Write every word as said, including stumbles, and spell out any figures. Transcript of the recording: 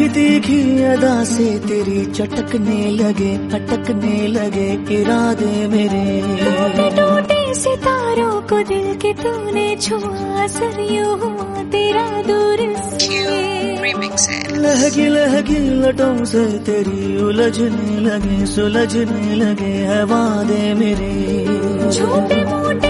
तीखी तीखी अदा से तेरी चटकने लगे, अटकने लगे इरादे मेरे। टूटे टूटे सितारों को दिल के तूने छुआ, सर यूं हुआ तेरा दूर से। लहगी लहगी लटों से तेरी उलझने लगे, सुलझने लगे है वादे मेरे। छोटे मोटे